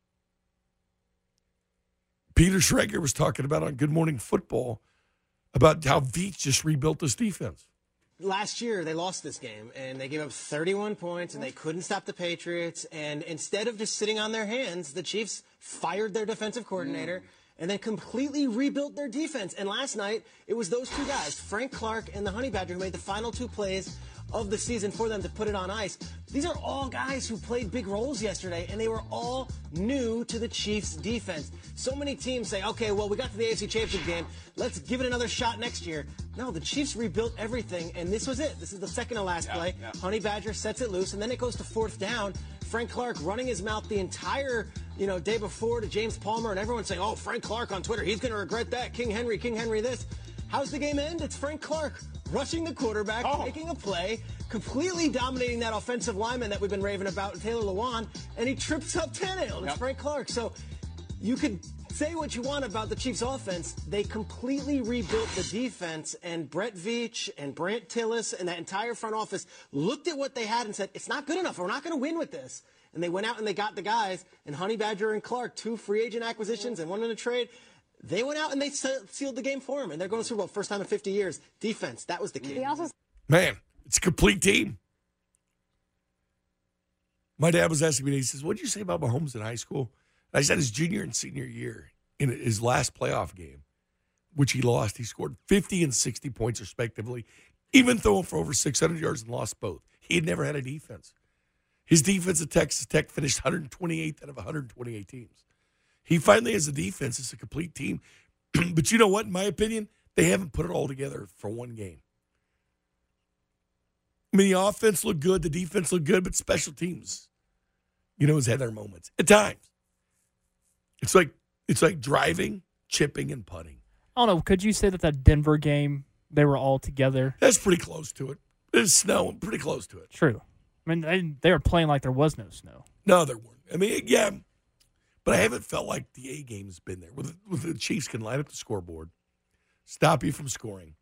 Peter Schrager was talking about on Good Morning Football about how Veach just rebuilt this defense. Last year, they lost this game, and they gave up 31 points, and they couldn't stop the Patriots. And instead of just sitting on their hands, the Chiefs fired their defensive coordinator and then completely rebuilt their defense. And last night, it was those 2 guys, Frank Clark and the Honey Badger, who made the final 2 plays of the season for them to put it on ice. These are all guys who played big roles yesterday, and they were all new to the Chiefs' defense. So many teams say, okay, well, we got to the AFC Championship game. Let's give it another shot next year. No, the Chiefs rebuilt everything, and this was it. This is the second to last play. Honey Badger sets it loose, and then it goes to fourth down. Frank Clark running his mouth the entire day before to James Palmer, and everyone saying, oh, Frank Clark on Twitter, he's going to regret that. King Henry this. How's the game end? It's Frank Clark rushing the quarterback, making a play, completely dominating that offensive lineman that we've been raving about, Taylor Lewan, and he trips up Tannehill. It's Frank Clark. So you could say what you want about the Chiefs' offense. They completely rebuilt the defense, and Brett Veach and Brant Tillis and that entire front office looked at what they had and said, it's not good enough. We're not going to win with this. And they went out and they got the guys, and Honey Badger and Clark, 2 free agent acquisitions and 1 in a trade. They went out and they sealed the game for him, and they're going to Super Bowl first time in 50 years. Defense, that was the key. Man, it's a complete team. My dad was asking me, he says, what did you say about Mahomes in high school? And I said his junior and senior year, in his last playoff game, which he lost, he scored 50 and 60 points respectively, even throwing for over 600 yards and lost both. He had never had a defense. His defense at Texas Tech finished 128th out of 128 teams. He finally has a defense. It's a complete team. But you know what? In my opinion, they haven't put it all together for one game. I mean, the offense looked good. The defense looked good. But special teams, has had their moments. At times. It's like driving, chipping, and putting. I don't know. Could you say that Denver game, they were all together? That's pretty close to it. There's snow. Pretty close to it. True. I mean, they were playing like there was no snow. No, there weren't. I mean, yeah. But I haven't felt like the A game's been there. With the Chiefs can line up the scoreboard, stop you from scoring.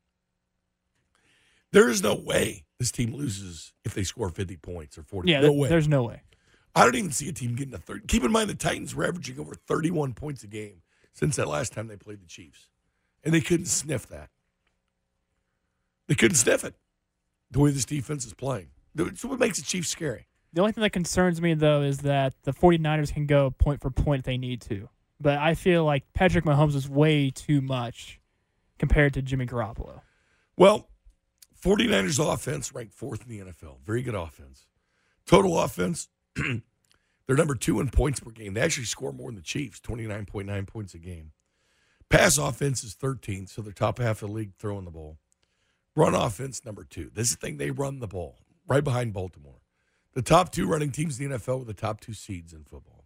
There is no way this team loses if they score 50 points or 40. Yeah, no way. There's no way. I don't even see a team getting a 30. Keep in mind the Titans were averaging over 31 points a game since that last time they played the Chiefs. And they couldn't sniff that. They couldn't sniff it, the way this defense is playing. It's what makes the Chiefs scary. The only thing that concerns me, though, is that the 49ers can go point for point if they need to. But I feel like Patrick Mahomes is way too much compared to Jimmy Garoppolo. Well, 49ers offense ranked 4th in the NFL. Very good offense. Total offense, they're number 2 in points per game. They actually score more than the Chiefs, 29.9 points a game. Pass offense is 13th, so they're top half of the league throwing the ball. Run offense, number 2. This is the thing, they run the ball right behind Baltimore. The top 2 running teams in the NFL were the top 2 seeds in football.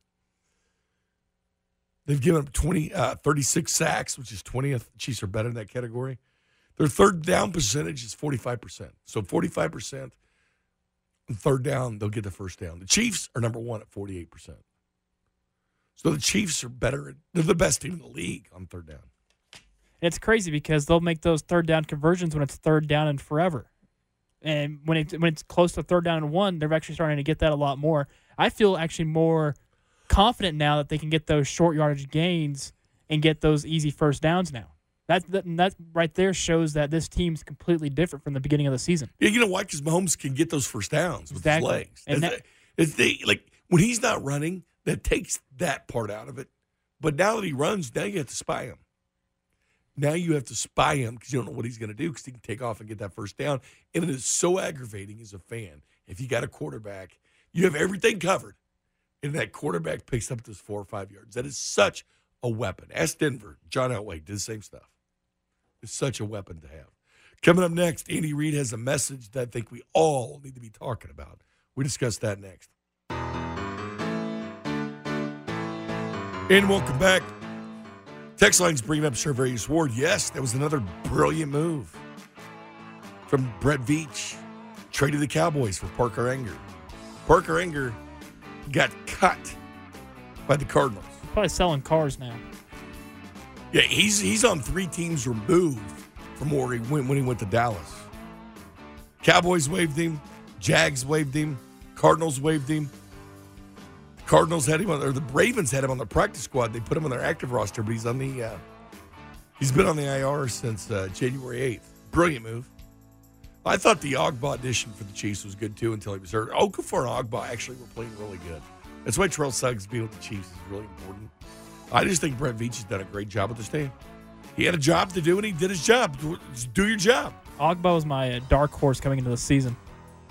They've given up 36 sacks, which is 20th. The Chiefs are better in that category. Their third down percentage is 45%. So 45% on third down, they'll get the first down. The Chiefs are number 1 at 48%. So the Chiefs are better. They're the best team in the league on third down. And it's crazy because they'll make those third down conversions when it's third down and forever. And when it's close to third down and 1, they're actually starting to get that a lot more. I feel actually more confident now that they can get those short yardage gains and get those easy first downs now. That right there shows that this team's completely different from the beginning of the season. Yeah, you know why? Because Mahomes can get those first downs with his legs. And when he's not running, that takes that part out of it. But now that he runs, now you have to spy him. Now you have to spy him because you don't know what he's going to do because he can take off and get that first down. And it is so aggravating as a fan. If you got a quarterback, you have everything covered, and that quarterback picks up those 4 or 5 yards. That is such a weapon. Ask Denver. John Elway did the same stuff. It's such a weapon to have. Coming up next, Andy Reid has a message that I think we all need to be talking about. We discuss that next. And welcome back. Text line's bringing up Charvarius Ward. Yes, that was another brilliant move from Brett Veach. Traded the Cowboys for Parker Enger. Parker Enger got cut by the Cardinals. Probably selling cars now. Yeah, he's on 3 teams removed from where he went when he went to Dallas. Cowboys waived him. Jags waived him. Cardinals waived him. Cardinals had him on, or the Ravens had him on the practice squad. They put him on their active roster, but he's on the. He's been on the IR since January 8th. Brilliant move. I thought the Ogba addition for the Chiefs was good too until he was hurt. Okafor and Ogba actually were playing really good. That's why Terrell Suggs being with the Chiefs is really important. I just think Brett Veach has done a great job with this team. He had a job to do, and he did his job. Do your job. Ogba was my dark horse coming into the season.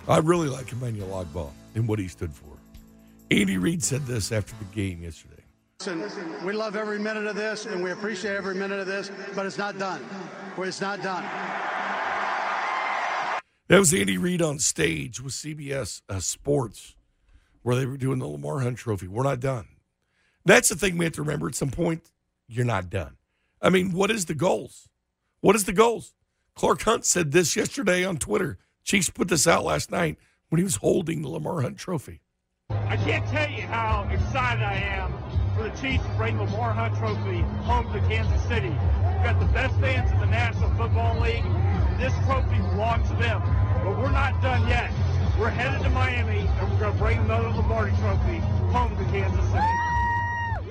I really like Emmanuel Ogbah and what he stood for. Andy Reid said this after the game yesterday. Listen, we love every minute of this, and we appreciate every minute of this, but it's not done. It's not done. That was Andy Reid on stage with CBS Sports, where they were doing the Lamar Hunt Trophy. We're not done. That's the thing we have to remember. At some point, you're not done. I mean, what is the goals? What is the goals? Clark Hunt said this yesterday on Twitter. Chiefs put this out last night when he was holding the Lamar Hunt Trophy. I can't tell you how excited I am for the Chiefs to bring the Lamar Hunt Trophy home to Kansas City. We've got the best fans in the National Football League. This trophy belongs to them, but we're not done yet. We're headed to Miami, and we're going to bring another Lombardi Trophy home to Kansas City.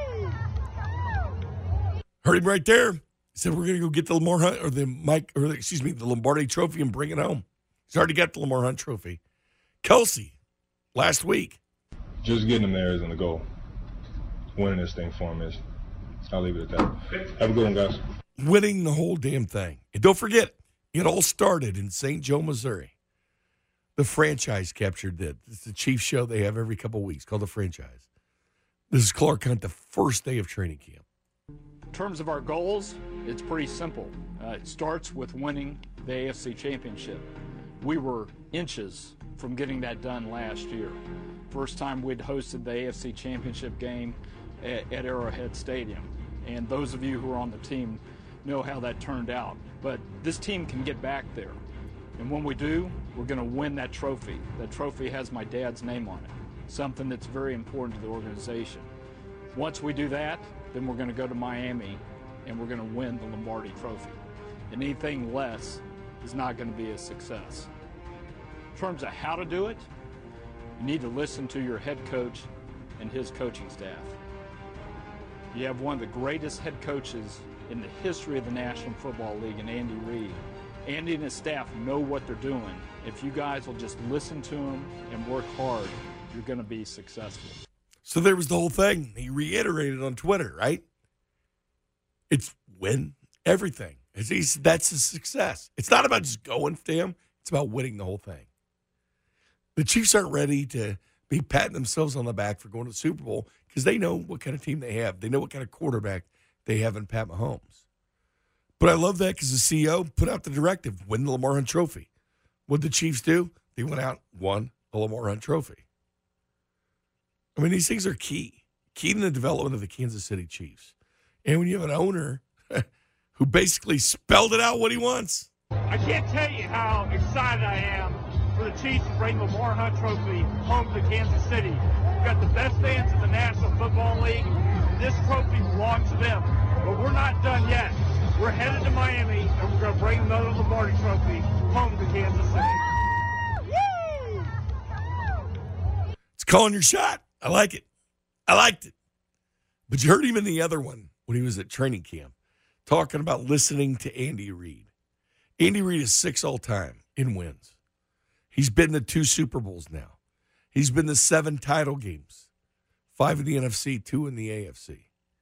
Woo! Heard him right there. He said we're going to go get the Lamar Hunt or the Lombardi Trophy and bring it home. He's already got the Lamar Hunt Trophy. Kelsey, last week. Just getting him there isn't the goal. Winning this thing for him is. I'll leave it at that. Have a good one, guys. Winning the whole damn thing. And don't forget, it all started in St. Joe, Missouri. The franchise captured it. It's the Chiefs show they have every couple of weeks called The Franchise. This is Clark Hunt, the first day of training camp. In terms of our goals, it's pretty simple. It starts with winning the AFC Championship. We were inches from getting that done last year. First time we'd hosted the AFC Championship game at Arrowhead Stadium. And those of you who are on the team know how that turned out. But this team can get back there. And when we do, we're going to win that trophy. That trophy has my dad's name on it, something that's very important to the organization. Once we do that, then we're going to go to Miami and we're going to win the Lombardi Trophy. And anything less is not going to be a success. In terms of how to do it, you need to listen to your head coach and his coaching staff. You have one of the greatest head coaches in the history of the National Football League in Andy Reid. Andy and his staff know what they're doing. If you guys will just listen to them and work hard, you're going to be successful. So there was the whole thing. He reiterated on Twitter, right? It's win everything. That's a success. It's not about just going to him. It's about winning the whole thing. The Chiefs aren't ready to be patting themselves on the back for going to the Super Bowl because they know what kind of team they have. They know what kind of quarterback they have in Pat Mahomes. But I love that because the CEO put out the directive, win the Lamar Hunt Trophy. What did the Chiefs do? They went out, won the Lamar Hunt Trophy. I mean, these things are key in the development of the Kansas City Chiefs. And when you have an owner who basically spelled it out what he wants. I can't tell you how excited I am for the Chiefs to bring the Lamar Hunt Trophy home to Kansas City. We've got the best fans in the National Football League. This trophy belongs to them, but we're not done yet. We're headed to Miami, and we're going to bring another Lombardi Trophy home to Kansas City. Woo! It's calling your shot. I like it. I liked it. But you heard him in the other one when he was at training camp talking about listening to Andy Reid. Andy Reid is 6 all-time in wins. He's been to 2 Super Bowls now. He's been to 7 title games, 5 in the NFC, 2 in the AFC.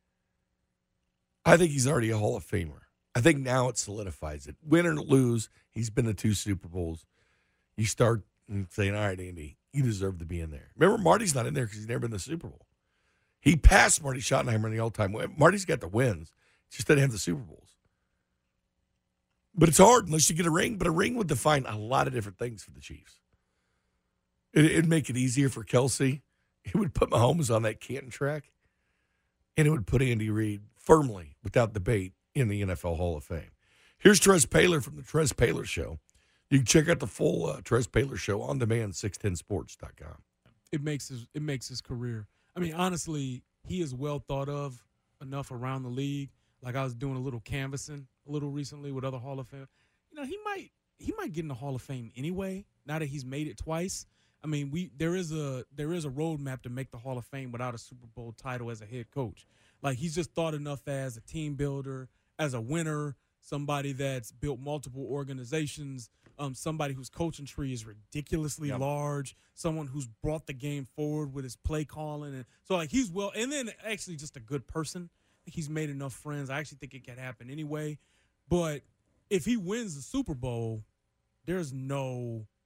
I think he's already a Hall of Famer. I think now it solidifies it. Win or lose, he's been to 2 Super Bowls. You start saying, all right, Andy, you deserve to be in there. Remember, Marty's not in there because he's never been to the Super Bowl. He passed Marty Schottenheimer in the all-time win. Marty's got the wins. Just didn't have the Super Bowls. But it's hard unless you get a ring. But a ring would define a lot of different things for the Chiefs. It'd make it easier for Kelsey. It would put Mahomes on that Canton track. And it would put Andy Reid firmly, without debate, in the NFL Hall of Fame. Here's Trez Paylor from the Trez Paylor Show. You can check out the full Trez Paylor Show on demand, 610sports.com. It makes his career. I mean, honestly, he is well thought of enough around the league. Like I was doing a little canvassing a little recently with other Hall of Fame. You know, he might get in the Hall of Fame anyway. Now that he's made it twice. I mean, there is a roadmap to make the Hall of Fame without a Super Bowl title as a head coach. Like he's just thought enough as a team builder, as a winner, somebody that's built multiple organizations, somebody whose coaching tree is ridiculously large, someone who's brought the game forward with his play calling, and so like he's well, and then actually just a good person. I think he's made enough friends. I actually think it could happen anyway. But if he wins the Super Bowl, there's no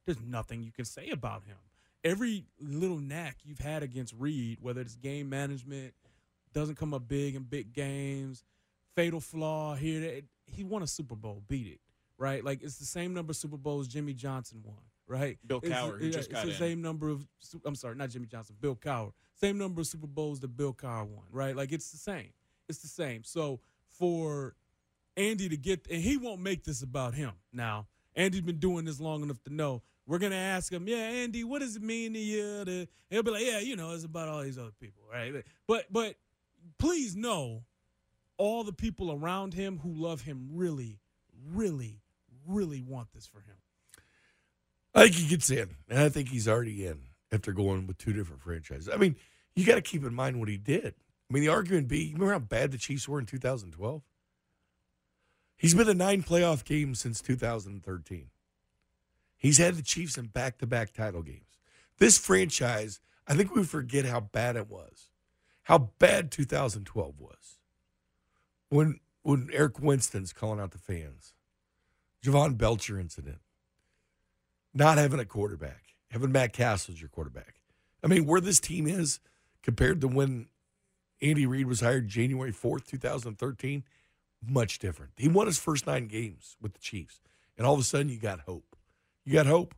there's nothing you can say about him. Every little knack you've had against Reed, whether it's game management, doesn't come up big in big games, fatal flaw here, there, he won a Super Bowl, beat it, right? Like, it's the same number of Super Bowls Jimmy Johnson won, right? Bill Cowher, who just got in. It's the same number of – I'm sorry, not Jimmy Johnson, Bill Cowher. Same number of Super Bowls that Bill Cowher won, right? Like, it's the same. It's the same. So for Andy to get – and he won't make this about him now. Andy's been doing this long enough to know. We're going to ask him, yeah, Andy, what does it mean to you? And he'll be like, yeah, you know, it's about all these other people, right? But please know all the people around him who love him really, really, really want this for him. I think he gets in, and I think he's already in after going with two different franchises. I mean, you got to keep in mind what he did. I mean, the argument be, you remember how bad the Chiefs were in 2012? He's been to 9 playoff games since 2013. He's had the Chiefs in back-to-back title games. This franchise, I think we forget how bad it was, how bad 2012 was. When Eric Winston's calling out the fans, Javon Belcher incident, not having a quarterback, having Matt Castle as your quarterback. I mean, where this team is compared to when Andy Reid was hired January 4th, 2013, much different. He won his first 9 games with the Chiefs, and all of a sudden you got hope. You got hope.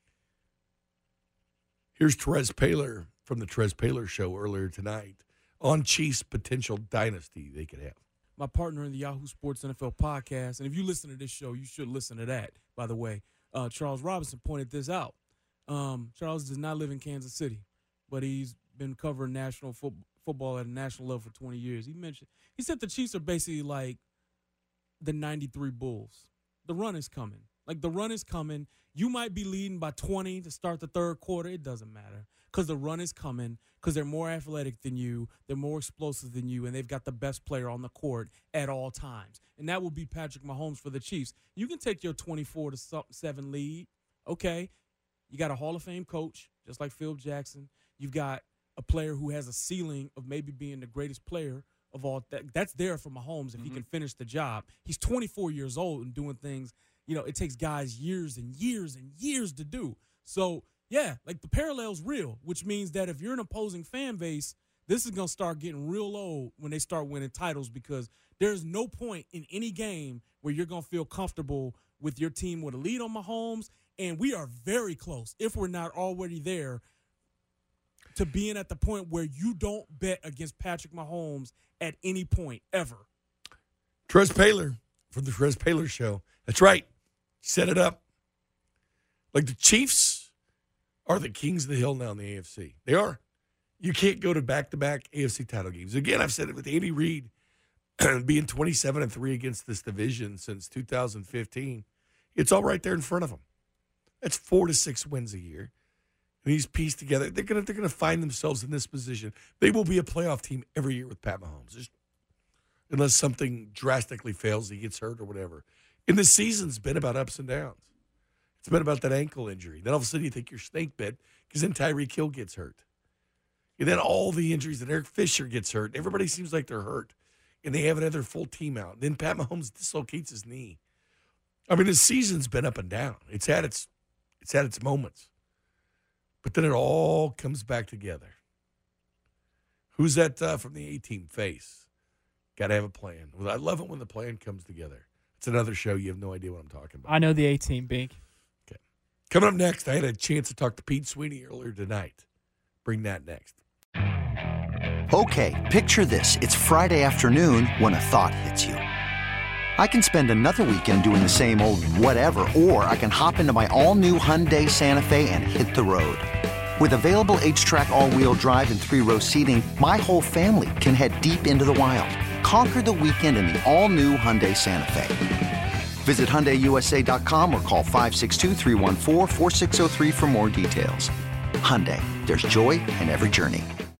Here's Terez Paylor from the Terez Paylor Show earlier tonight on Chiefs' potential dynasty they could have. My partner in the Yahoo Sports NFL podcast, and if you listen to this show, you should listen to that, by the way. Charles Robinson pointed this out. Charles does not live in Kansas City, but he's been covering national football at a national level for 20 years. He said the Chiefs are basically like the 93 Bulls. The run is coming. Like, the run is coming. You might be leading by 20 to start the third quarter. It doesn't matter because the run is coming because they're more athletic than you. They're more explosive than you, and they've got the best player on the court at all times. And that will be Patrick Mahomes for the Chiefs. You can take your 24-7 lead. Okay. You got a Hall of Fame coach, just like Phil Jackson. You've got a player who has a ceiling of maybe being the greatest player of all. That's there for Mahomes if he can finish the job. He's 24 years old and doing things. You know, it takes guys years and years and years to do. So, yeah, like the parallel's real, which means that if you're an opposing fan base, this is going to start getting real old when they start winning titles because there's no point in any game where you're going to feel comfortable with your team with a lead on Mahomes, and we are very close, if we're not already there, to being at the point where you don't bet against Patrick Mahomes at any point, ever. Terez Paylor from the Terez Paylor Show. That's right. Set it up. Like, the Chiefs are the kings of the hill now in the AFC. They are. You can't go to back-to-back AFC title games. Again, I've said it with Andy Reid being 27-3 against this division since 2015. It's all right there in front of them. That's 4 to 6 wins a year. And he's pieced together. They're gonna find themselves in this position. They will be a playoff team every year with Pat Mahomes, unless something drastically fails, he gets hurt or whatever. And the season's been about ups and downs. It's been about that ankle injury. Then all of a sudden you think you're snake bit because then Tyreek Hill gets hurt. And then all the injuries, and Eric Fisher gets hurt. Everybody seems like they're hurt. And they have another full team out. And then Pat Mahomes dislocates his knee. I mean, the season's been up and down. It's had its moments. But then it all comes back together. Who's that from the A-Team face? Got to have a plan. Well, I love it when the plan comes together. It's another show. You have no idea what I'm talking about. I know the A-Team, Bink. Okay. Coming up next, I had a chance to talk to Pete Sweeney earlier tonight. Bring that next. Okay, picture this. It's Friday afternoon when a thought hits you. I can spend another weekend doing the same old whatever, or I can hop into my all-new Hyundai Santa Fe and hit the road. With available H-Track all-wheel drive and 3-row seating, my whole family can head deep into the wild. Conquer the weekend in the all-new Hyundai Santa Fe. Visit HyundaiUSA.com or call 562-314-4603 for more details. Hyundai, there's joy in every journey.